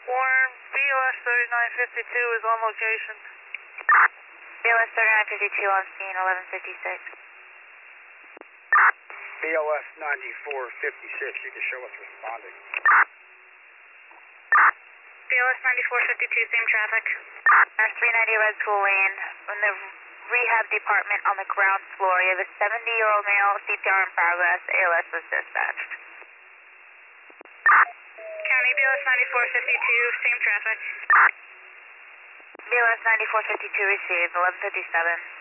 Warren, BOS 3952 is on location. BOS 3952 on scene, 1156. BOS 9456, you can show us responding. BOS 9452, same traffic. Our 390 Red School Lane, in the rehab department on the ground floor. You have a 70-year-old male, CPR in progress, ALS was dispatched. County BOS 9452, same traffic. BOS 9452 received, 1157.